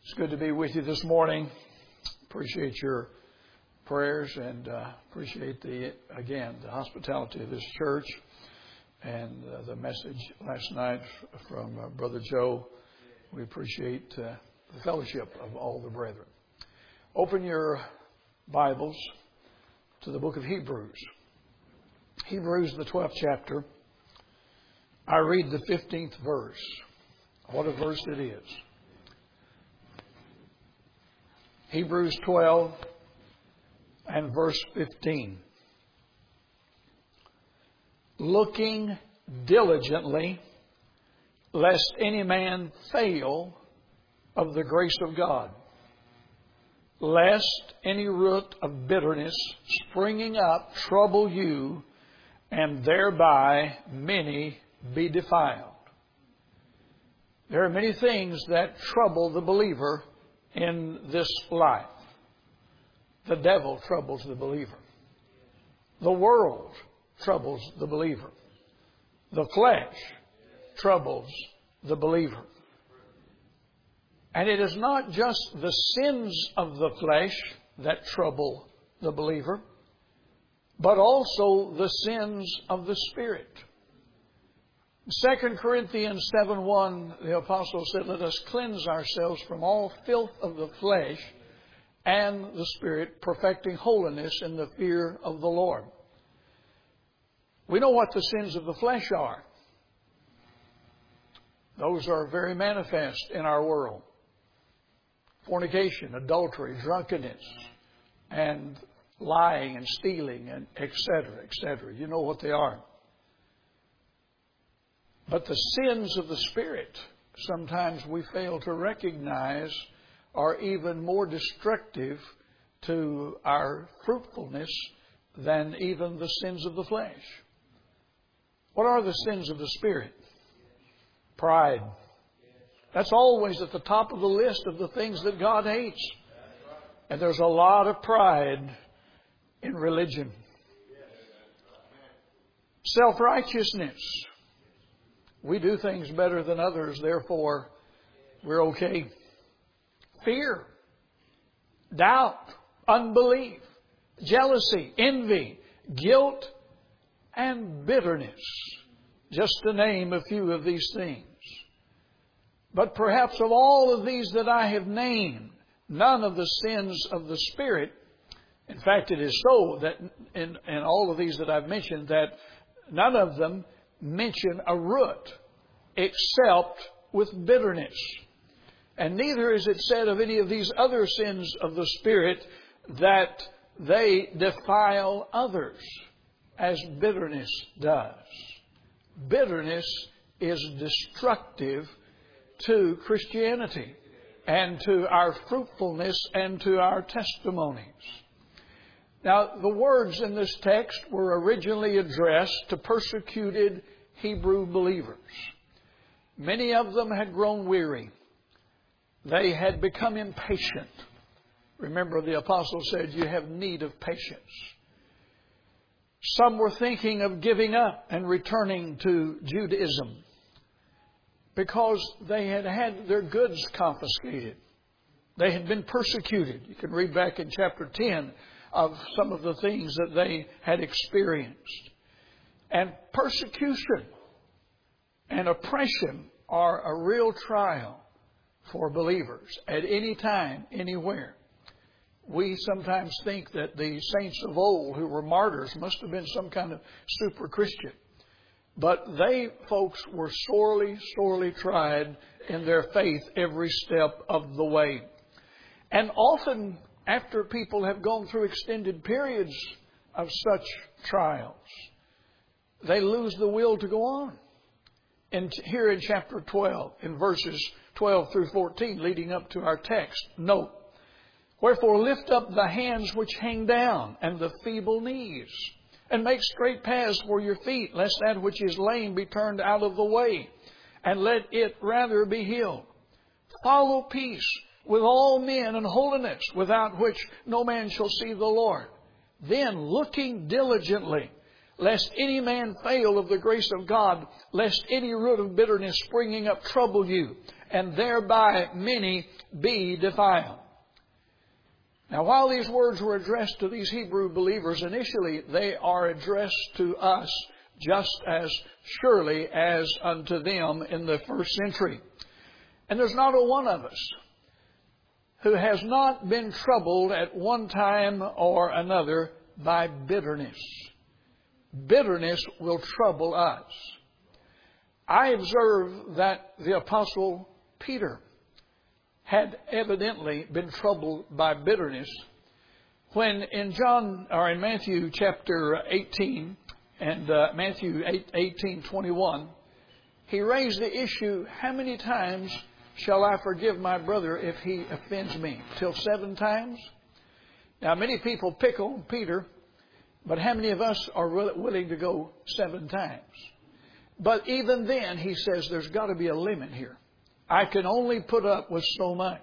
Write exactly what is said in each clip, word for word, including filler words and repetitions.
It's good to be with you this morning. Appreciate your prayers and uh, appreciate the, again, the hospitality of this church and uh, the message last night from uh, Brother Joe. We appreciate uh, the fellowship of all the brethren. Open your Bibles to the book of Hebrews. Hebrews, the twelfth chapter. I read the fifteenth verse. What a verse it is. Hebrews twelve and verse fifteen. Looking diligently, lest any man fail of the grace of God, lest any root of bitterness springing up trouble you, and thereby many be defiled. There are many things that trouble the believer in this life. The devil troubles the believer. The world troubles the believer. The flesh troubles the believer. And it is not just the sins of the flesh that trouble the believer, but also the sins of the Spirit. Second Corinthians seven one, the apostle said, let us cleanse ourselves from all filth of the flesh and the Spirit, perfecting holiness in the fear of the Lord. We know what the sins of the flesh are. Those are very manifest in our world. Fornication, adultery, drunkenness, and lying and stealing, and et cetera, et cetera. You know what they are. But the sins of the Spirit, sometimes we fail to recognize, are even more destructive to our fruitfulness than even the sins of the flesh. What are the sins of the Spirit? Pride. That's always at the top of the list of the things that God hates. And there's a lot of pride in religion. Self-righteousness. We do things better than others, therefore we're okay. Fear, doubt, unbelief, jealousy, envy, guilt, and bitterness. Just to name a few of these things. But perhaps of all of these that I have named, none of the sins of the Spirit, in fact it is so that in, in all of these that I've mentioned, that none of them mention a root except with bitterness. And neither is it said of any of these other sins of the Spirit that they defile others as bitterness does. Bitterness is destructive to Christianity and to our fruitfulness and to our testimonies. Now, the words in this text were originally addressed to persecuted Hebrew believers. Many of them had grown weary. They had become impatient. Remember, the apostle said, you have need of patience. Some were thinking of giving up and returning to Judaism because they had had their goods confiscated. They had been persecuted. You can read back in chapter ten of some of the things that they had experienced. And persecution and oppression are a real trial for believers at any time, anywhere. We sometimes think that the saints of old who were martyrs must have been some kind of super Christian. But they, folks, were sorely, sorely tried in their faith every step of the way. And often, after people have gone through extended periods of such trials, they lose the will to go on. And here in chapter twelve, in verses twelve through fourteen, leading up to our text, note, wherefore lift up the hands which hang down, and the feeble knees, and make straight paths for your feet, lest that which is lame be turned out of the way, and let it rather be healed. Follow peace with all men and holiness, without which no man shall see the Lord. Then, looking diligently, lest any man fail of the grace of God, lest any root of bitterness springing up trouble you, and thereby many be defiled. Now, while these words were addressed to these Hebrew believers, initially they are addressed to us just as surely as unto them in the first century. And there's not a one of us who has not been troubled at one time or another by bitterness. Bitterness will trouble us. I observe that the Apostle Peter had evidently been troubled by bitterness when in John or in Matthew chapter eighteen and uh, Matthew eighteen twenty-one, he raised the issue, how many times shall I forgive my brother if he offends me? Till seven times? Now, many people pick on Peter, but how many of us are willing to go seven times? But even then, he says there's got to be a limit here. I can only put up with so much.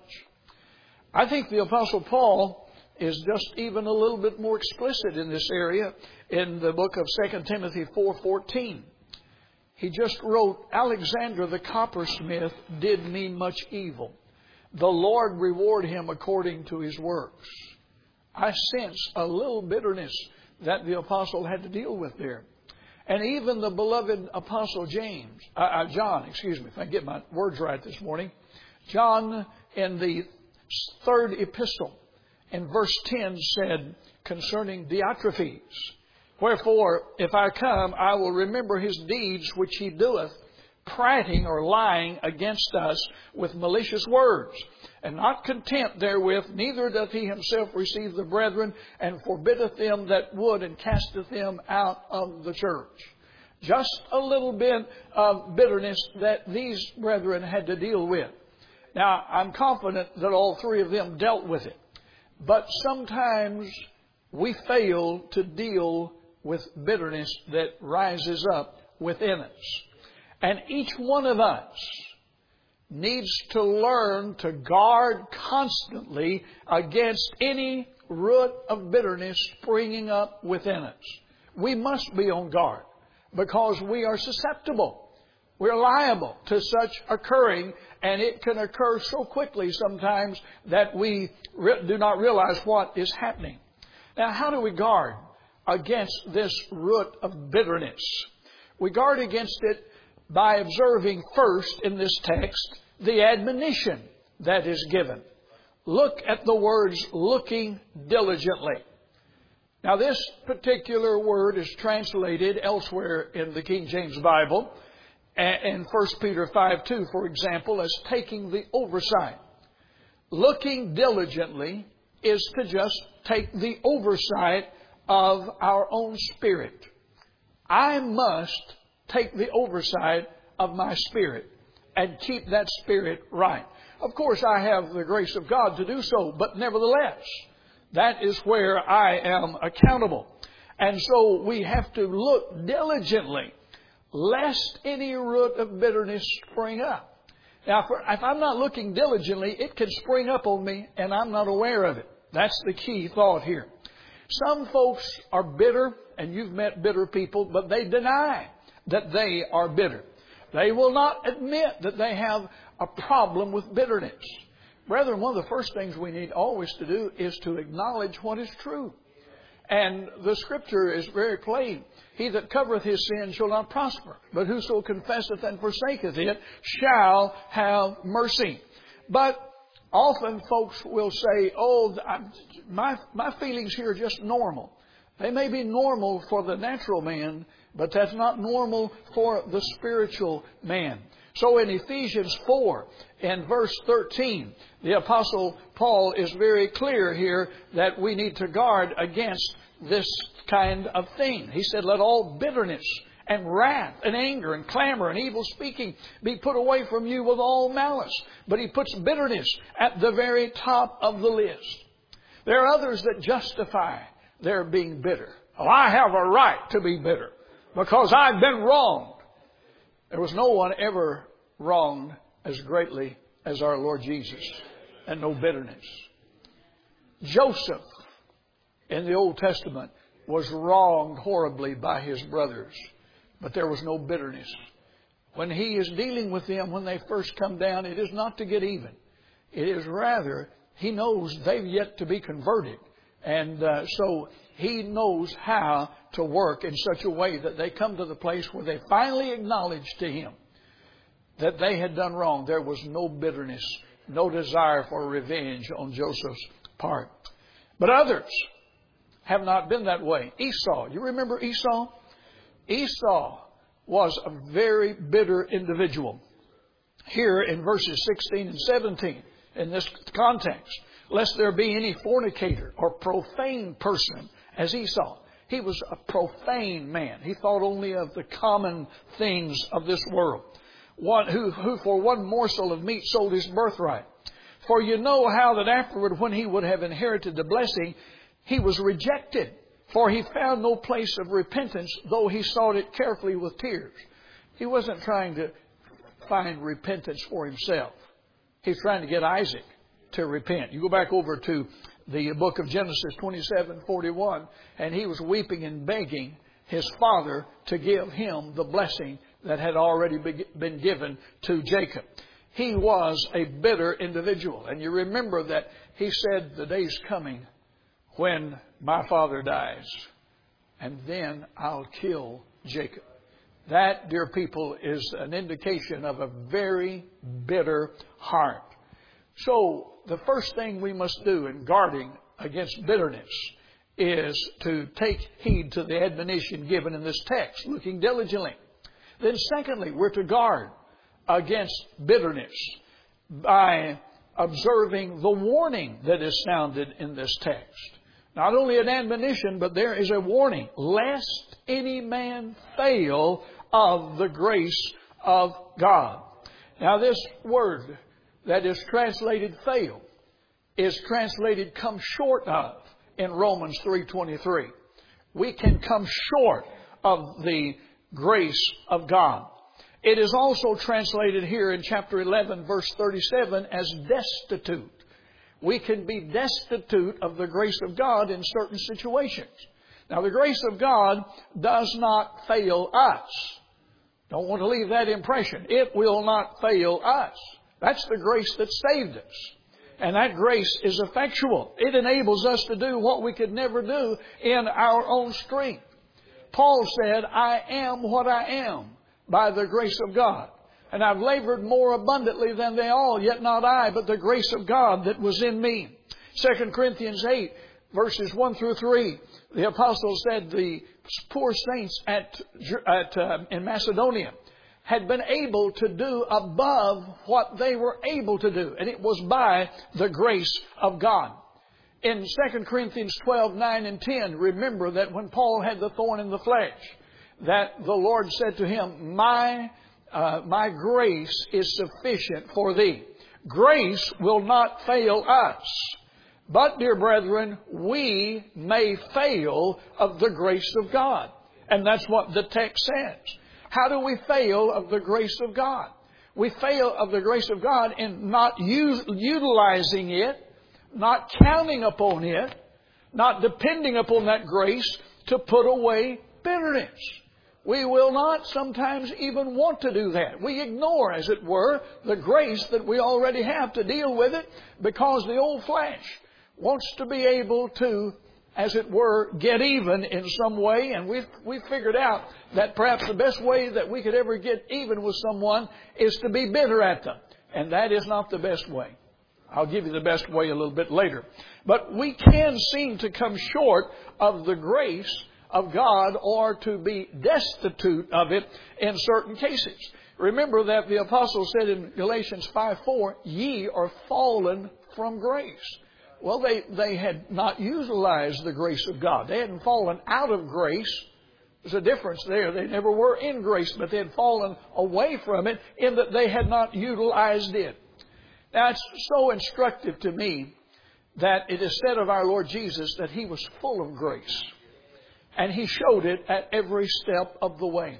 I think the Apostle Paul is just even a little bit more explicit in this area in the book of Second Timothy four fourteen. He just wrote, Alexander the coppersmith did me much evil. The Lord reward him according to his works. I sense a little bitterness that the apostle had to deal with there. And even the beloved apostle James, uh, uh, John, excuse me, if I get my words right this morning. John in the third epistle in verse ten said concerning Diotrephes, wherefore, if I come, I will remember his deeds which he doeth, prating or lying against us with malicious words. And not content therewith, neither doth he himself receive the brethren, and forbiddeth them that would, and casteth them out of the church. Just a little bit of bitterness that these brethren had to deal with. Now, I'm confident that all three of them dealt with it. But sometimes we fail to deal with bitterness that rises up within us. And each one of us needs to learn to guard constantly against any root of bitterness springing up within us. We must be on guard because we are susceptible. We're liable to such occurring, and it can occur so quickly sometimes that we re- do not realize what is happening. Now, how do we guard against this root of bitterness? We guard against it by observing first in this text the admonition that is given. Look at the words, looking diligently. Now, this particular word is translated elsewhere in the King James Bible, in First Peter five two, for example, as taking the oversight. Looking diligently is to just take the oversight of our own spirit. I must take the oversight of my spirit and keep that spirit right. Of course, I have the grace of God to do so, but nevertheless, that is where I am accountable. And so we have to look diligently, lest any root of bitterness spring up. Now, if I'm not looking diligently, it can spring up on me and I'm not aware of it. That's the key thought here. Some folks are bitter, and you've met bitter people, but they deny that they are bitter. They will not admit that they have a problem with bitterness. Brethren, one of the first things we need always to do is to acknowledge what is true. And the Scripture is very plain. He that covereth his sin shall not prosper, but whoso confesseth and forsaketh it shall have mercy. But often folks will say, oh, my, my feelings here are just normal. They may be normal for the natural man, but that's not normal for the spiritual man. So in Ephesians four and verse thirteen, the Apostle Paul is very clear here that we need to guard against this kind of thing. He said, let all bitterness and wrath and anger and clamor and evil speaking be put away from you with all malice. But he puts bitterness at the very top of the list. There are others that justify their being bitter. Well, I have a right to be bitter because I've been wronged. There was no one ever wronged as greatly as our Lord Jesus, and no bitterness. Joseph in the Old Testament was wronged horribly by his brothers, but there was no bitterness. when He is dealing with them when they first come down, it is not to get even. It is rather, He knows they've yet to be converted. And uh, so He knows how to work in such a way that they come to the place where they finally acknowledge to Him that they had done wrong. There was no bitterness, no desire for revenge on Joseph's part. But others have not been that way. Esau, you remember Esau? Esau was a very bitter individual. Here in verses sixteen and seventeen, in this context, lest there be any fornicator or profane person as Esau. He was a profane man. He thought only of the common things of this world. One who, who for one morsel of meat sold his birthright. For you know how that afterward, when he would have inherited the blessing, he was rejected. For he found no place of repentance, though he sought it carefully with tears. He wasn't trying to find repentance for himself. He's trying to get Isaac to repent. You go back over to the book of Genesis twenty-seven forty-one, and he was weeping and begging his father to give him the blessing that had already been given to Jacob. He was a bitter individual. And you remember that he said, the day's coming when my father dies, and then I'll kill Jacob. That, dear people, is an indication of a very bitter heart. So the first thing we must do in guarding against bitterness is to take heed to the admonition given in this text, looking diligently. Then secondly, we're to guard against bitterness by observing the warning that is sounded in this text. Not only an admonition, but there is a warning, lest any man fail of the grace of God. Now this word that is translated fail is translated come short of in Romans three twenty-three. We can come short of the grace of God. It is also translated here in chapter eleven, verse thirty-seven as destitute. We can be destitute of the grace of God in certain situations. Now, the grace of God does not fail us. Don't want to leave that impression. It will not fail us. That's the grace that saved us. And that grace is effectual. It enables us to do what we could never do in our own strength. Paul said, I am what I am by the grace of God. And I've labored more abundantly than they all, yet not I, but the grace of God that was in me. Second Corinthians eight, verses one through three. The apostle said the poor saints at, at uh, in Macedonia had been able to do above what they were able to do. And it was by the grace of God. In Second Corinthians twelve, nine and ten, remember that when Paul had the thorn in the flesh, that the Lord said to him, My uh, my grace is sufficient for thee. Grace will not fail us. But, dear brethren, we may fail of the grace of God. And that's what the text says. How do we fail of the grace of God? We fail of the grace of God in not use, utilizing it, not counting upon it, not depending upon that grace to put away bitterness. We will not sometimes even want to do that. We ignore, as it were, the grace that we already have to deal with it because the old flesh wants to be able to, as it were, get even in some way. And we've, we've figured out that perhaps the best way that we could ever get even with someone is to be bitter at them. And that is not the best way. I'll give you the best way a little bit later. But we can seem to come short of the grace of God or to be destitute of it in certain cases. Remember that the apostle said in Galatians five four, ye are fallen from grace. Well, they, they had not utilized the grace of God. They hadn't fallen out of grace. There's a difference there. They never were in grace, but they had fallen away from it in that they had not utilized it. Now, it's so instructive to me that it is said of our Lord Jesus that He was full of grace. And He showed it at every step of the way.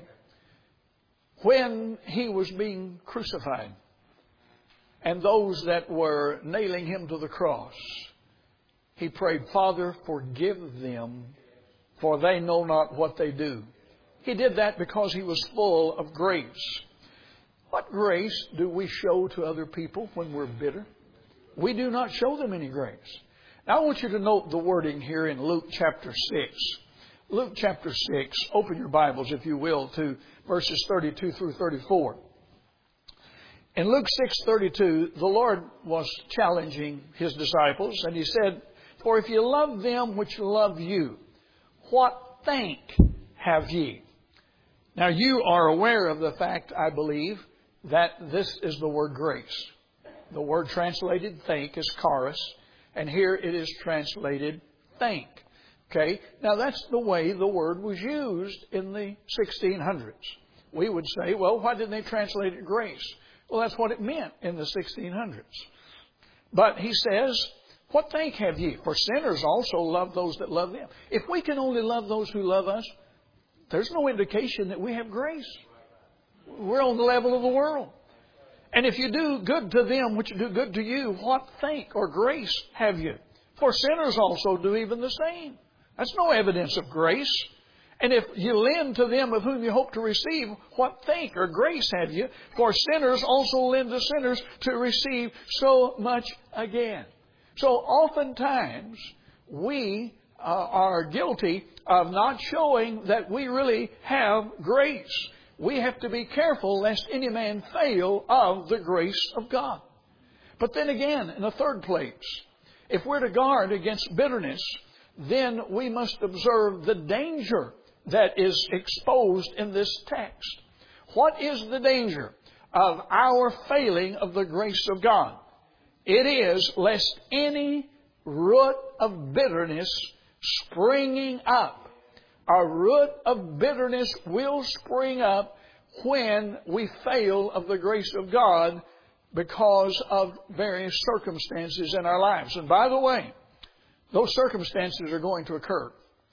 When He was being crucified, and those that were nailing Him to the cross, He prayed, Father, forgive them, for they know not what they do. He did that because He was full of grace. What grace do we show to other people when we're bitter? We do not show them any grace. Now I want you to note the wording here in Luke chapter six. Luke chapter six, open your Bibles, if you will, to verses thirty-two through thirty-four. In Luke six thirty-two, the Lord was challenging His disciples, and He said, "For if you love them which love you, what thank have ye?" Now you are aware of the fact, I believe, that this is the word grace. The word translated thank is charis, and here it is translated thank. Okay, now that's the way the word was used in the sixteen hundreds. We would say, well, why didn't they translate it grace? Well, that's what it meant in the sixteen hundreds. But He says, what thank have ye? For sinners also love those that love them. If we can only love those who love us, there's no indication that we have grace. We're on the level of the world. And if you do good to them which do good to you, what thank or grace have you? For sinners also do even the same. That's no evidence of grace. And if you lend to them of whom you hope to receive, what thank or grace have you? For sinners also lend to sinners to receive so much again. So oftentimes we uh, are guilty of not showing that we really have grace. We have to be careful lest any man fail of the grace of God. But then again, in the third place, if we're to guard against bitterness, then we must observe the danger that is exposed in this text. What is the danger of our failing of the grace of God? It is lest any root of bitterness springing up. A root of bitterness will spring up when we fail of the grace of God because of various circumstances in our lives. And by the way, those circumstances are going to occur.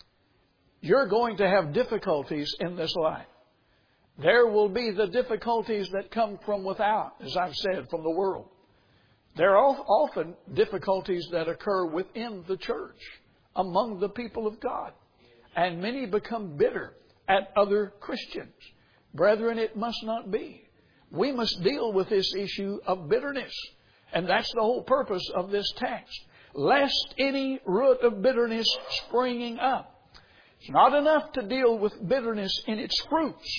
You're going to have difficulties in this life. There will be the difficulties that come from without, as I've said, from the world. There are often difficulties that occur within the church, among the people of God. And many become bitter at other Christians. Brethren, it must not be. We must deal with this issue of bitterness. And that's the whole purpose of this text. Lest any root of bitterness springing up. It's not enough to deal with bitterness in its fruits.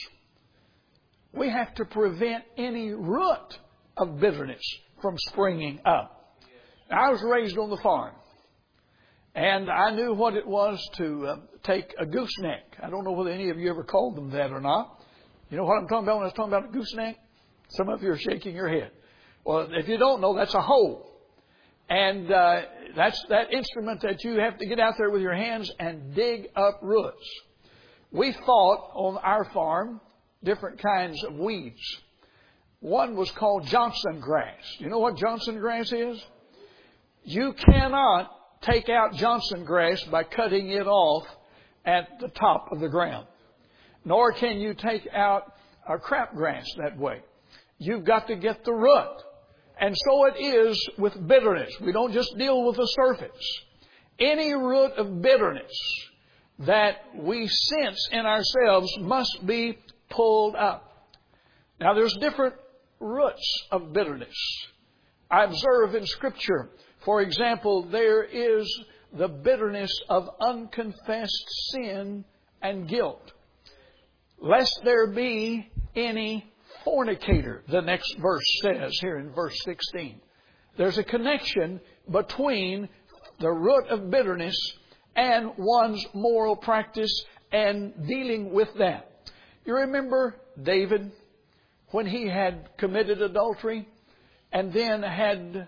We have to prevent any root of bitterness from springing up. Now, I was raised on the farm. And I knew what it was to uh, take a gooseneck. I don't know whether any of you ever called them that or not. You know what I'm talking about when I was talking about a gooseneck? Some of you are shaking your head. Well, if you don't know, that's a hoe. And uh, that's that instrument that you have to get out there with your hands and dig up roots. We fought on our farm different kinds of weeds. One was called Johnson grass. You know what Johnson grass is? You cannot take out Johnson grass by cutting it off at the top of the ground. Nor can you take out a crabgrass that way. You've got to get the root. And so it is with bitterness. We don't just deal with the surface. Any root of bitterness that we sense in ourselves must be pulled up. Now there's different roots of bitterness. I observe in Scripture, for example, there is the bitterness of unconfessed sin and guilt. Lest there be any fornicator, the next verse says here in verse sixteen. There's a connection between the root of bitterness and one's moral practice and dealing with that. You remember David when he had committed adultery and then had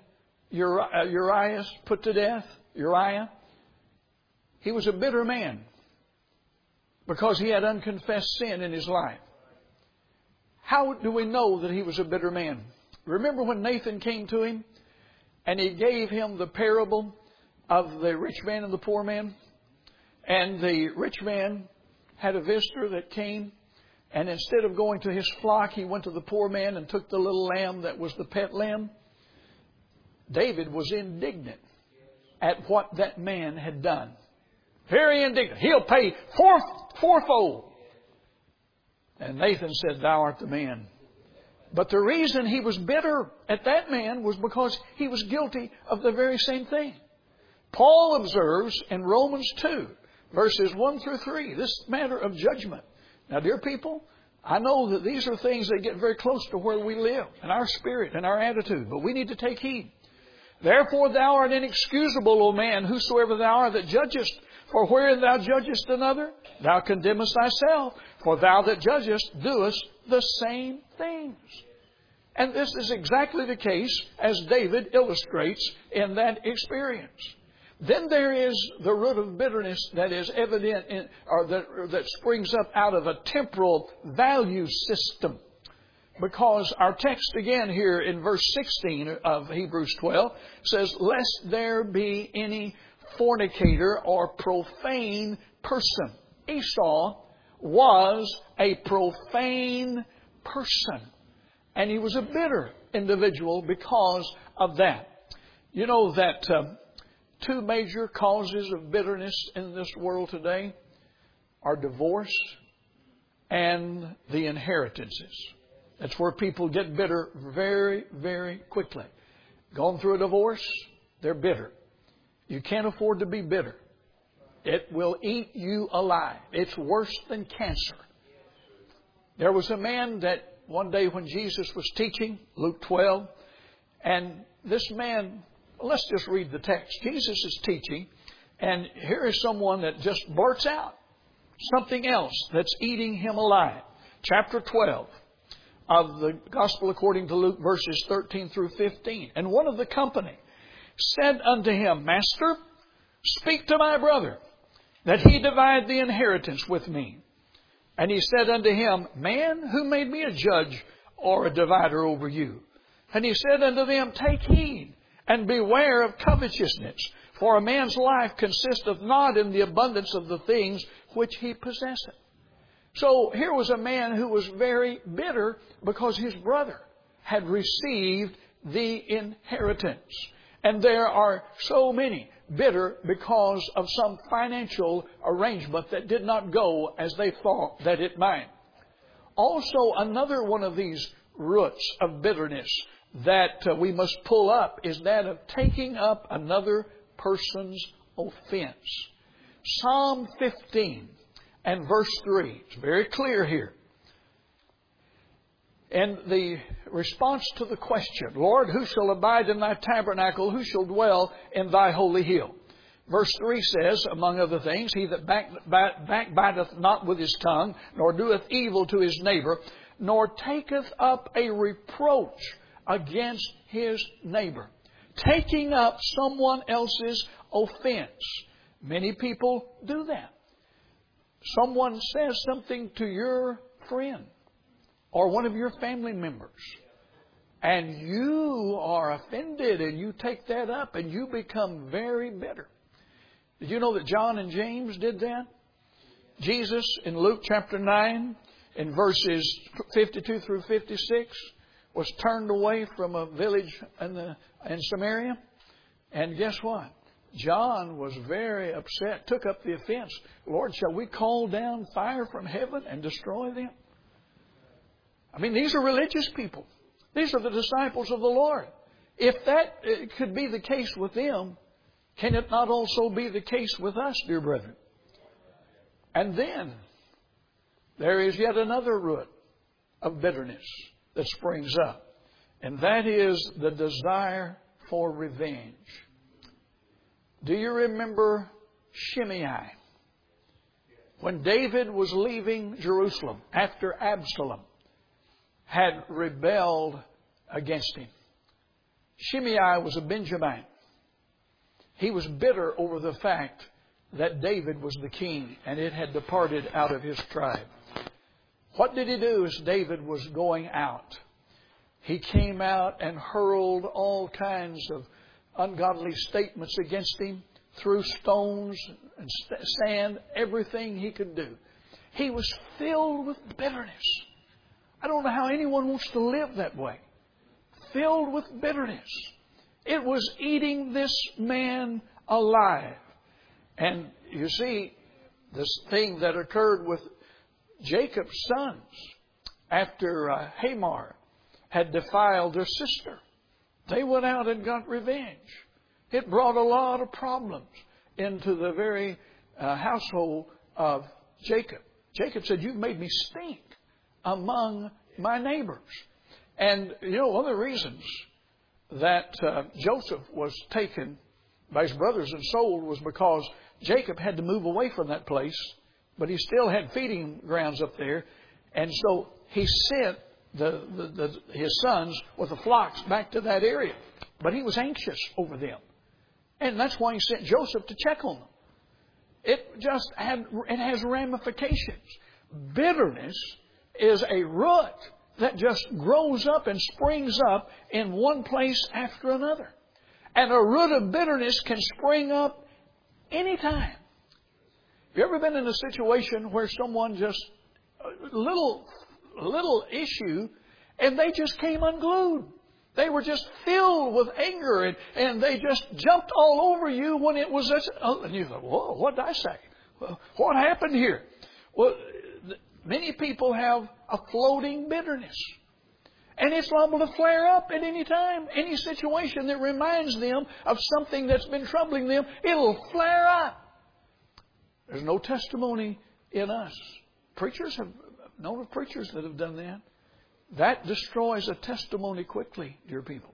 Uriah put to death? Uriah. He was a bitter man because he had unconfessed sin in his life. How do we know that he was a bitter man? Remember when Nathan came to him and he gave him the parable of the rich man and the poor man? And the rich man had a visitor that came, and instead of going to his flock, he went to the poor man and took the little lamb that was the pet lamb. David was indignant at what that man had done. Very indignant. He'll pay four, fourfold. And Nathan said, "Thou art the man." But the reason he was bitter at that man was because he was guilty of the very same thing. Paul observes in Romans two, verses one through three, this matter of judgment. Now, dear people, I know that these are things that get very close to where we live, in our spirit and our attitude, but we need to take heed. Therefore thou art inexcusable, O man, whosoever thou art that judgest. For wherein thou judgest another, thou condemnest thyself. For thou that judgest doest the same things. And this is exactly the case as David illustrates in that experience. Then there is the root of bitterness that is evident in, or that, or that springs up out of a temporal value system. Because our text again here in verse sixteen of Hebrews twelve says, lest there be any fornicator or profane person. Esau was a profane person. And he was a bitter individual because of that. You know that um, two major causes of bitterness in this world today are divorce and the inheritances. That's where people get bitter very, very quickly. Going through a divorce, they're bitter. You can't afford to be bitter. It will eat you alive. It's worse than cancer. There was a man that one day when Jesus was teaching, Luke twelve, and this man, let's just read the text. Jesus is teaching, and here is someone that just blurts out something else that's eating him alive. Chapter twelve of the Gospel according to Luke, verses thirteen through fifteen. And one of the company said unto him, Master, speak to my brother, that he divide the inheritance with me. And he said unto him, Man, who made me a judge or a divider over you? And he said unto them, Take heed, and beware of covetousness, for a man's life consisteth not in the abundance of the things which he possesseth. So here was a man who was very bitter because his brother had received the inheritance. And there are so many bitter because of some financial arrangement that did not go as they thought that it might. Also, another one of these roots of bitterness that uh, we must pull up is that of taking up another person's offense. Psalm fifteen and verse three. It's very clear here. And the response to the question, Lord, who shall abide in thy tabernacle? Who shall dwell in thy holy hill? Verse three says, among other things, he that back, back, backbiteth not with his tongue, nor doeth evil to his neighbor, nor taketh up a reproach against his neighbor. Taking up someone else's offense. Many people do that. Someone says something to your friend or one of your family members, and you are offended and you take that up and you become very bitter. Did you know that John and James did that? Jesus in Luke chapter nine in verses fifty-two through fifty-six was turned away from a village in, the, in Samaria. And guess what? John was very upset, took up the offense. Lord, shall we call down fire from heaven and destroy them? I mean, these are religious people. These are the disciples of the Lord. If that could be the case with them, can it not also be the case with us, dear brethren? And then there is yet another root of bitterness that springs up. And that is the desire for revenge. Do you remember Shimei? When David was leaving Jerusalem after Absalom had rebelled against him. Shimei was a Benjamite. He was bitter over the fact that David was the king and it had departed out of his tribe. What did he do as David was going out? He came out and hurled all kinds of ungodly statements against him, threw stones and sand, everything he could do. He was filled with bitterness. I don't know how anyone wants to live that way. Filled with bitterness. It was eating this man alive. And you see, this thing that occurred with Jacob's sons after uh, Hamor had defiled their sister. They went out and got revenge. It brought a lot of problems into the very uh, household of Jacob. Jacob said, "You've made me stink among my neighbors." And, you know, one of the reasons that uh, Joseph was taken by his brothers and sold was because Jacob had to move away from that place, but he still had feeding grounds up there. And so he sent the, the, the, his sons with the flocks back to that area. But he was anxious over them. And that's why he sent Joseph to check on them. It just had, it has ramifications. Bitterness is a root that just grows up and springs up in one place after another. And a root of bitterness can spring up anytime. Have you ever been in a situation where someone just, a little, little issue, and they just came unglued? They were just filled with anger, and, and they just jumped all over you when it was, oh, and you thought, whoa, what did I say? Well, what happened here? Well, many people have a floating bitterness. And it's liable to flare up at any time. Any situation that reminds them of something that's been troubling them, it'll flare up. There's no testimony in us. Preachers have known of preachers that have done that. That destroys a testimony quickly, dear people.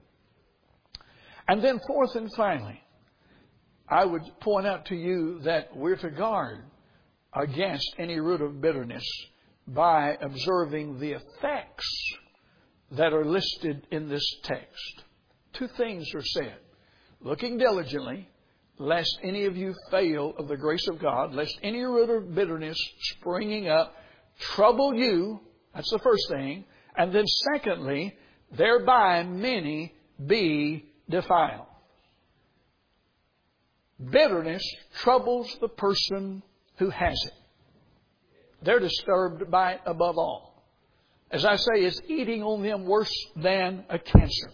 And then fourth and finally, I would point out to you that we're to guard against any root of bitterness by observing the effects that are listed in this text. Two things are said. Looking diligently, lest any of you fail of the grace of God, lest any root of bitterness springing up trouble you. That's the first thing. And then secondly, thereby many be defiled. Bitterness troubles the person who has it. They're disturbed by it above all. As I say, it's eating on them worse than a cancer.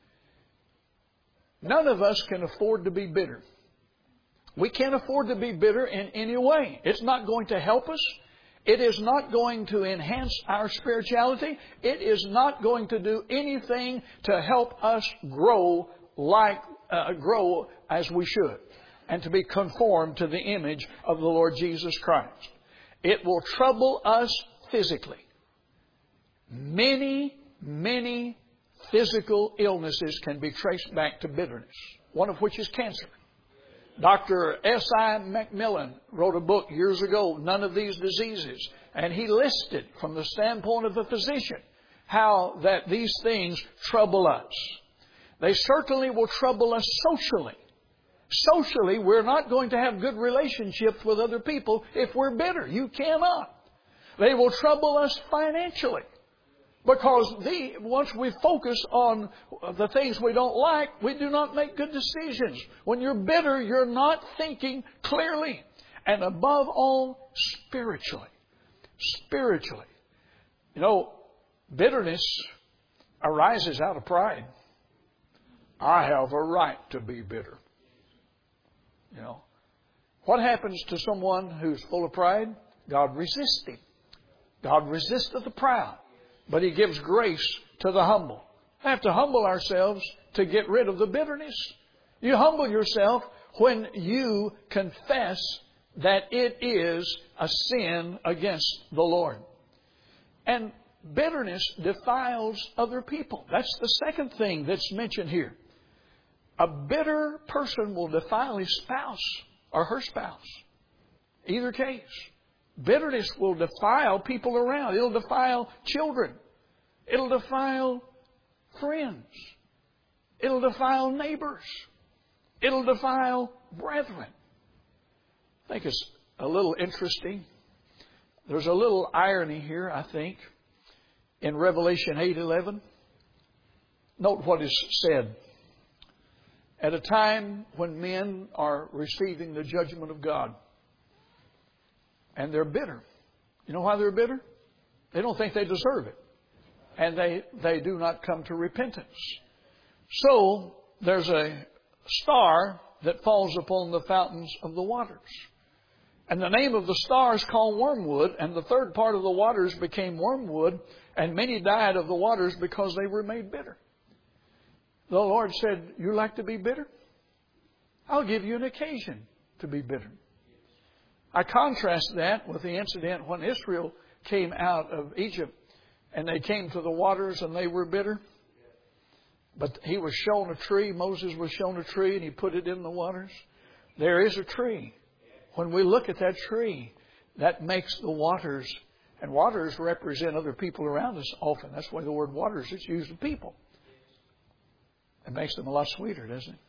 None of us can afford to be bitter. We can't afford to be bitter in any way. It's not going to help us. It is not going to enhance our spirituality. It is not going to do anything to help us grow like uh, grow as we should, and to be conformed to the image of the Lord Jesus Christ. It will trouble us physically. Many, many physical illnesses can be traced back to bitterness, one of which is cancer. Doctor S I Macmillan wrote a book years ago, None of These Diseases, and he listed from the standpoint of a physician how that these things trouble us. They certainly will trouble us socially. Socially, we're not going to have good relationships with other people if we're bitter. You cannot. They will trouble us financially. Because the, once we focus on the things we don't like, we do not make good decisions. When you're bitter, you're not thinking clearly. And above all, spiritually. Spiritually. You know, bitterness arises out of pride. I have a right to be bitter. You know, what happens to someone who's full of pride? God resists him. God resisteth the proud, but He gives grace to the humble. We have to humble ourselves to get rid of the bitterness. You humble yourself when you confess that it is a sin against the Lord. And bitterness defiles other people. That's the second thing that's mentioned here. A bitter person will defile his spouse or her spouse. Either case. Bitterness will defile people around. It'll defile children. It'll defile friends. It'll defile neighbors. It'll defile brethren. I think it's a little interesting. There's a little irony here, I think, in Revelation eight eleven. Note what is said. At a time when men are receiving the judgment of God, and they're bitter. You know why they're bitter? They don't think they deserve it. And they, they do not come to repentance. So, there's a star that falls upon the fountains of the waters. And the name of the star is called wormwood, and the third part of the waters became wormwood, and many died of the waters because they were made bitter. The Lord said, you like to be bitter? I'll give you an occasion to be bitter. I contrast that with the incident when Israel came out of Egypt and they came to the waters and they were bitter. But he was shown a tree. Moses was shown a tree and he put it in the waters. There is a tree. When we look at that tree, that makes the waters, and waters represent other people around us often. That's why the word waters is used of people. It makes them a lot sweeter, doesn't it?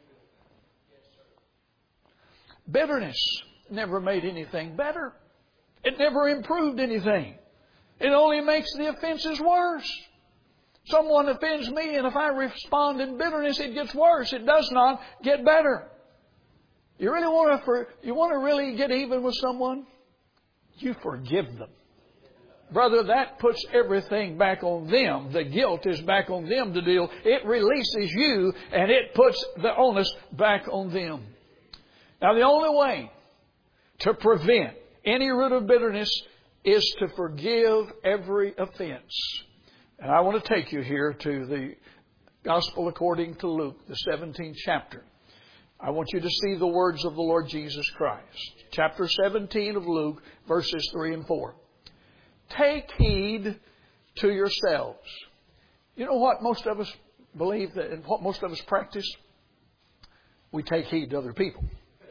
Bitterness never made anything better. It never improved anything. It only makes the offenses worse. Someone offends me, and if I respond in bitterness, it gets worse. It does not get better. You really want to, for, you want to really get even with someone? You forgive them. Brother, that puts everything back on them. The guilt is back on them to deal. It releases you, and it puts the onus back on them. Now, the only way to prevent any root of bitterness is to forgive every offense. And I want to take you here to the Gospel according to Luke, the seventeenth chapter. I want you to see the words of the Lord Jesus Christ. Chapter seventeen of Luke, verses three and four. Take heed to yourselves. You know what most of us believe that, and what most of us practice? We take heed to other people.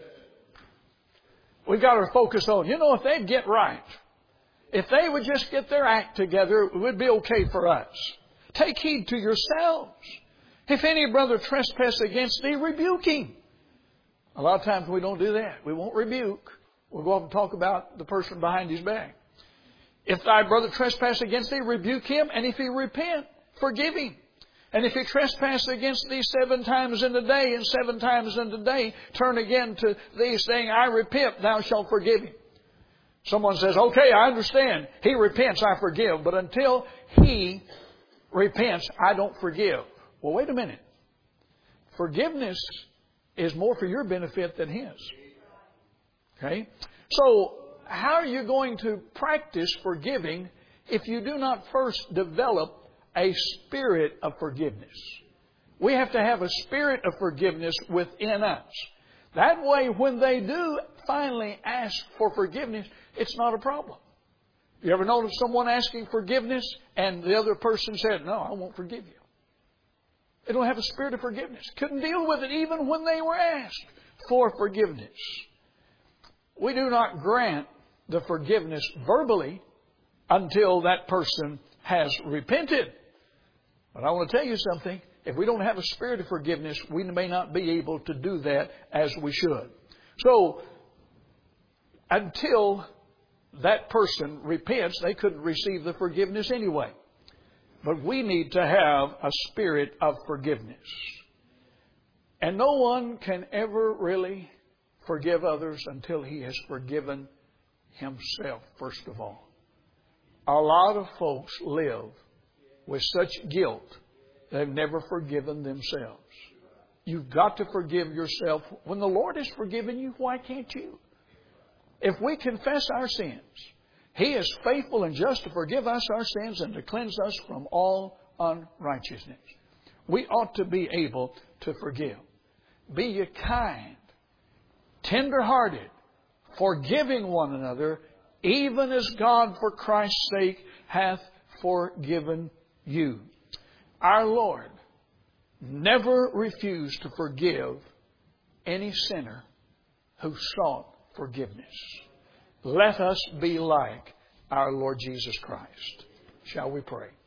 We've got to focus on, you know, if they'd get right, if they would just get their act together, it would be okay for us. Take heed to yourselves. If any brother trespass against thee, rebuke him. A lot of times we don't do that. We won't rebuke. We'll go off and talk about the person behind his back. If thy brother trespass against thee, rebuke him. And if he repent, forgive him. And if he trespass against thee seven times in the day, and seven times in the day, turn again to thee, saying, I repent, thou shalt forgive him. Someone says, okay, I understand. He repents, I forgive. But until he repents, I don't forgive. Well, wait a minute. Forgiveness is more for your benefit than his. Okay? So, how are you going to practice forgiving if you do not first develop a spirit of forgiveness? We have to have a spirit of forgiveness within us. That way, when they do finally ask for forgiveness, it's not a problem. You ever notice someone asking forgiveness and the other person said, no, I won't forgive you? They don't have a spirit of forgiveness. Couldn't deal with it even when they were asked for forgiveness. We do not grant the forgiveness verbally until that person has repented. But I want to tell you something. If we don't have a spirit of forgiveness, we may not be able to do that as we should. So, until that person repents, they couldn't receive the forgiveness anyway. But we need to have a spirit of forgiveness. And no one can ever really forgive others until he has forgiven himself, first of all. A lot of folks live with such guilt they've never forgiven themselves. You've got to forgive yourself. When the Lord has forgiven you, why can't you? If we confess our sins, He is faithful and just to forgive us our sins and to cleanse us from all unrighteousness. We ought to be able to forgive. Be ye kind, tender-hearted, forgiving one another, even as God for Christ's sake hath forgiven you. Our Lord never refused to forgive any sinner who sought forgiveness. Let us be like our Lord Jesus Christ. Shall we pray?